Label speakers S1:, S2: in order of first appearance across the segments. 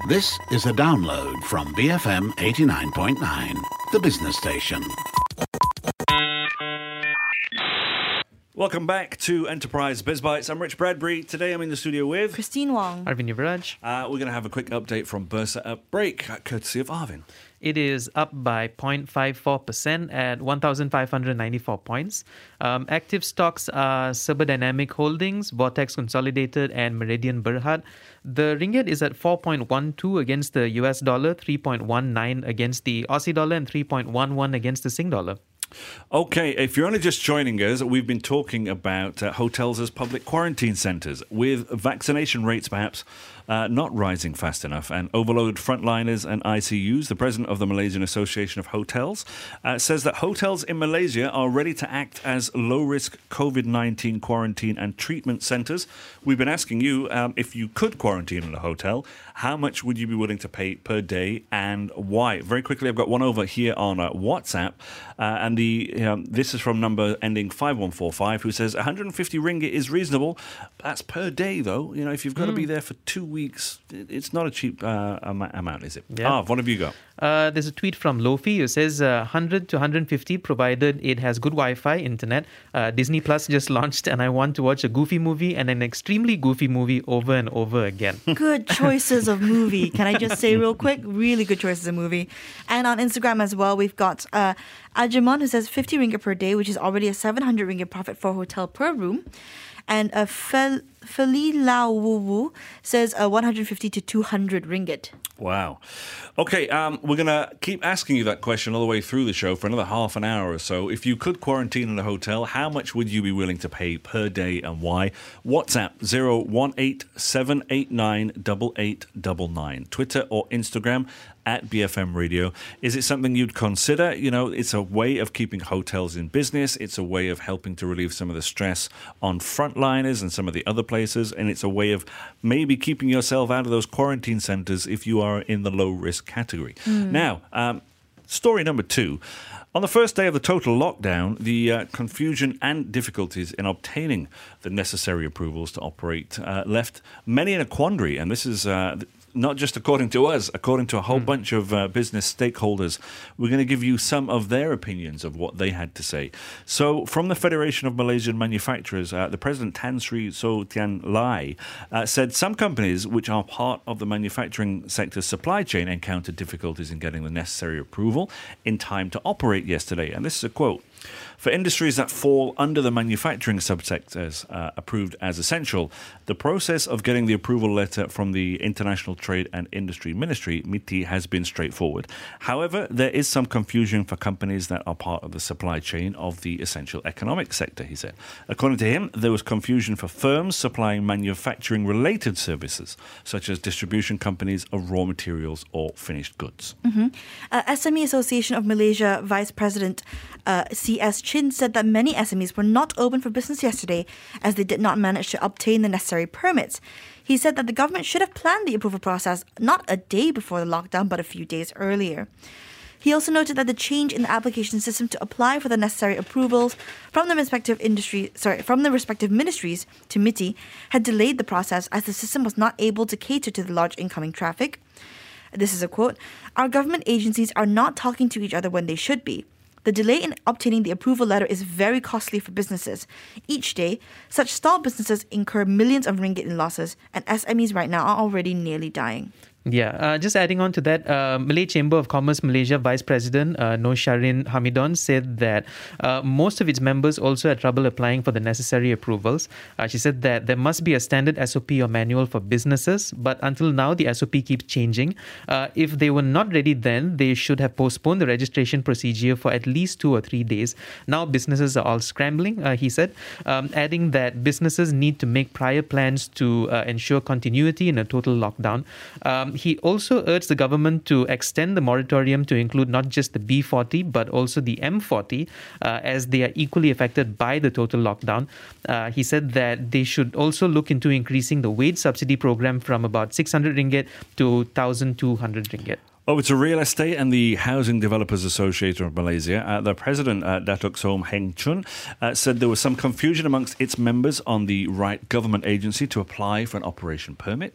S1: This is a download from BFM 89.9, the business station.
S2: Welcome back to Enterprise Biz Bites. I'm Rich Bradbury. Today I'm in the studio with
S3: Christine Wong.
S4: Arvin Yuvraj.
S2: We're going to have a quick update from Bursa at break, courtesy of Arvin.
S4: It is up by 0.54% at 1,594 points. Active stocks are Sabre Dynamic Holdings, Vortex Consolidated, and Meridian Berhad. The ringgit is at 4.12 against the US dollar, 3.19 against the Aussie dollar, and 3.11 against the Sing dollar.
S2: Okay, if you're only just joining us, we've been talking about hotels as public quarantine centres, with vaccination rates perhaps not rising fast enough and overloaded frontliners and ICUs. The president of the Malaysian Association of Hotels says that hotels in Malaysia are ready to act as low-risk COVID-19 quarantine and treatment centres. We've been asking you, if you could quarantine in a hotel, how much would you be willing to pay per day and why? Very quickly, I've got one over here on WhatsApp, and this is from number ending 5145, who says 150 ringgit is reasonable. That's per day, though. You know, if you've got to be there for 2 weeks, it's not a cheap amount, is it?
S4: Yeah.
S2: What have you got?
S4: There's a tweet from Lofi who says 100 to 150 provided it has good Wi-Fi internet. Disney Plus just launched and I want to watch a goofy movie and an extremely goofy movie over and over again.
S3: Good choices of movie. Can I just say real quick? Really good choices of movie. And on Instagram as well, we've got Ajamon who says 50 ringgit per day, which is already a 700 ringgit profit for a hotel per room. And Feli Lau Wu Wu says 150 to 200 ringgit.
S2: Wow. Okay, we're going to keep asking you that question all the way through the show for another half an hour or so. If you could quarantine in a hotel, how much would you be willing to pay per day and why? WhatsApp 018-789-8899. Twitter or Instagram at BFM Radio. Is it something you'd consider? You know, it's a way of keeping hotels in business. It's a way of helping to relieve some of the stress on frontliners and some of the other places. And it's a way of maybe keeping yourself out of those quarantine centres if you are in the low-risk category. Now, story number 2. On the first day of the total lockdown, the confusion and difficulties in obtaining the necessary approvals to operate left many in a quandary. And this is not just according to us, according to a whole bunch of business stakeholders. We're going to give you some of their opinions of what they had to say. So from the Federation of Malaysian Manufacturers, the president Tan Sri So Tian Lai said some companies which are part of the manufacturing sector's supply chain encountered difficulties in getting the necessary approval in time to operate yesterday. And this is a quote. For industries that fall under the manufacturing subsectors approved as essential, the process of getting the approval letter from the International Trade and Industry Ministry, MITI, has been straightforward. However, there is some confusion for companies that are part of the supply chain of the essential economic sector, he said. According to him, there was confusion for firms supplying manufacturing-related services, such as distribution companies of raw materials or finished goods.
S3: SME Association of Malaysia Vice President C.S. Chin said that many SMEs were not open for business yesterday as they did not manage to obtain the necessary permits. He said that the government should have planned the approval process not a day before the lockdown, but a few days earlier. He also noted that the change in the application system to apply for the necessary approvals from the respective ministries to MITI had delayed the process as the system was not able to cater to the large incoming traffic. This is a quote. Our government agencies are not talking to each other when they should be. The delay in obtaining the approval letter is very costly for businesses. Each day, such stalled businesses incur millions of ringgit in losses, and SMEs right now are already nearly dying.
S4: Yeah, just adding on to that, Malay Chamber of Commerce Malaysia Vice President Nosharin Hamidon said that most of its members also had trouble applying for the necessary approvals. She said that there must be a standard SOP or manual for businesses, but until now the SOP keeps changing. If they were not ready then, they should have postponed the registration procedure for at least 2 or 3 days. Now businesses are all scrambling, he said, adding that businesses need to make prior plans to ensure continuity in a total lockdown. He also urged the government to extend the moratorium to include not just the B40 but also the M40 as they are equally affected by the total lockdown. He said that they should also look into increasing the wage subsidy program from about 600 ringgit to 1,200 ringgit.
S2: Over to real estate and the Housing Developers Association of Malaysia. The president, Datuk Som Heng Chun, said there was some confusion amongst its members on the right government agency to apply for an operation permit.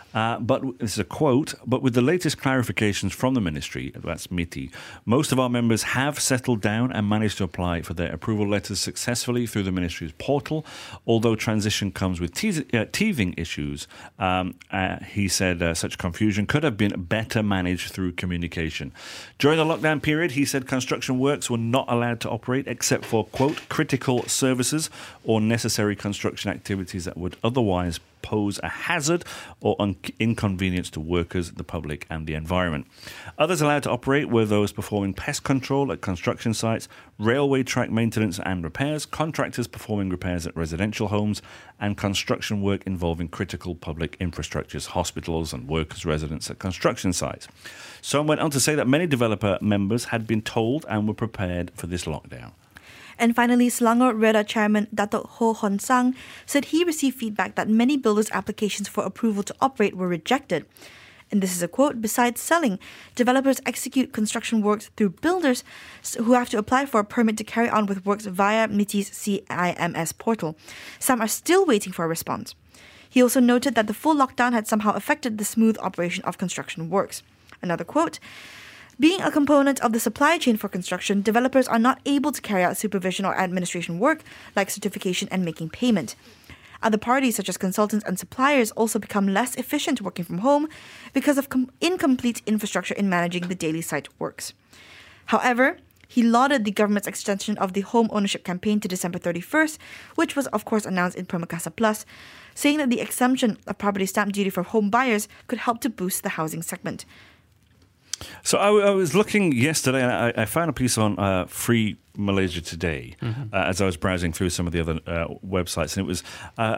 S2: But this is a quote, but with the latest clarifications from the ministry, that's MITI, most of our members have settled down and managed to apply for their approval letters successfully through the ministry's portal, although transition comes with teething issues. He said such confusion could have been better managed through communication. During the lockdown period, he said construction works were not allowed to operate except for, quote, critical services or necessary construction activities that would otherwise pose a hazard or inconvenience to workers, the public and the environment. Others allowed to operate were those performing pest control at construction sites, railway track maintenance and repairs, contractors performing repairs at residential homes, and construction work involving critical public infrastructures, hospitals and workers' residents at construction sites. Sohn went on to say that many developer members had been told and were prepared for this lockdown.
S3: And finally, Selangor REDA chairman Datuk Ho Hon Sang said he received feedback that many builders' applications for approval to operate were rejected. And this is a quote, besides selling, developers execute construction works through builders who have to apply for a permit to carry on with works via MITI's CIMS portal. Some are still waiting for a response. He also noted that the full lockdown had somehow affected the smooth operation of construction works. Another quote, being a component of the supply chain for construction, developers are not able to carry out supervision or administration work like certification and making payment. Other parties, such as consultants and suppliers, also become less efficient working from home because of incomplete infrastructure in managing the daily site works. However, he lauded the government's extension of the home ownership campaign to December 31st, which was, of course, announced in Permakasa Plus, saying that the exemption of property stamp duty for home buyers could help to boost the housing segment.
S2: So I was looking yesterday, and I found a piece on Free Malaysia Today as I was browsing through some of the other websites, and it was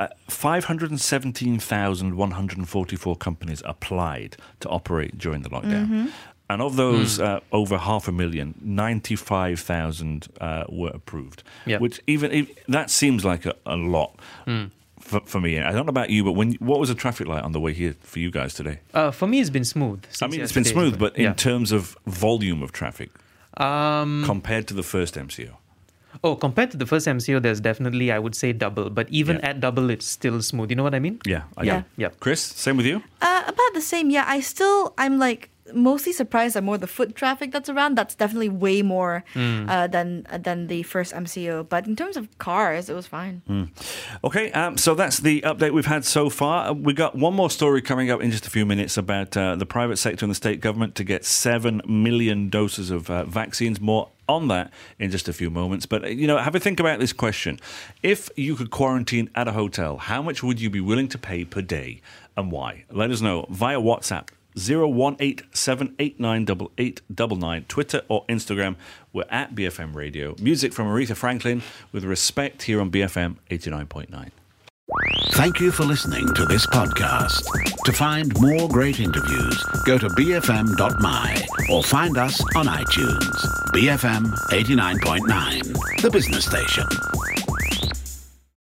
S2: 517,144 companies applied to operate during the lockdown. And of those, over 500,000, 95,000 were approved, which that seems like a lot. For me, I don't know about you, but what was the traffic light on the way here for you guys today?
S4: For me, it's been smooth.
S2: I mean, it's been smooth, but in terms of volume of traffic, compared to the first MCO.
S4: Oh, compared to the first MCO, there's definitely, I would say, double. But even at double, it's still smooth. You know what I mean?
S2: Yeah. Chris, same with you?
S3: About the same. Yeah, I'm like mostly surprised at more the foot traffic that's around. That's definitely way more than the first MCO. But in terms of cars, it was fine.
S2: Okay, so that's the update we've had so far. We got one more story coming up in just a few minutes about the private sector and the state government to get 7 million doses of vaccines. More on that in just a few moments. But, have a think about this question. If you could quarantine at a hotel, how much would you be willing to pay per day and why? Let us know via WhatsApp. 018-789-8899, Twitter or Instagram. We're at BFM Radio. Music from Aretha Franklin with Respect here on BFM 89.9.
S1: Thank you for listening to this podcast. To find more great interviews, go to bfm.my or find us on iTunes. BFM 89.9, the business station.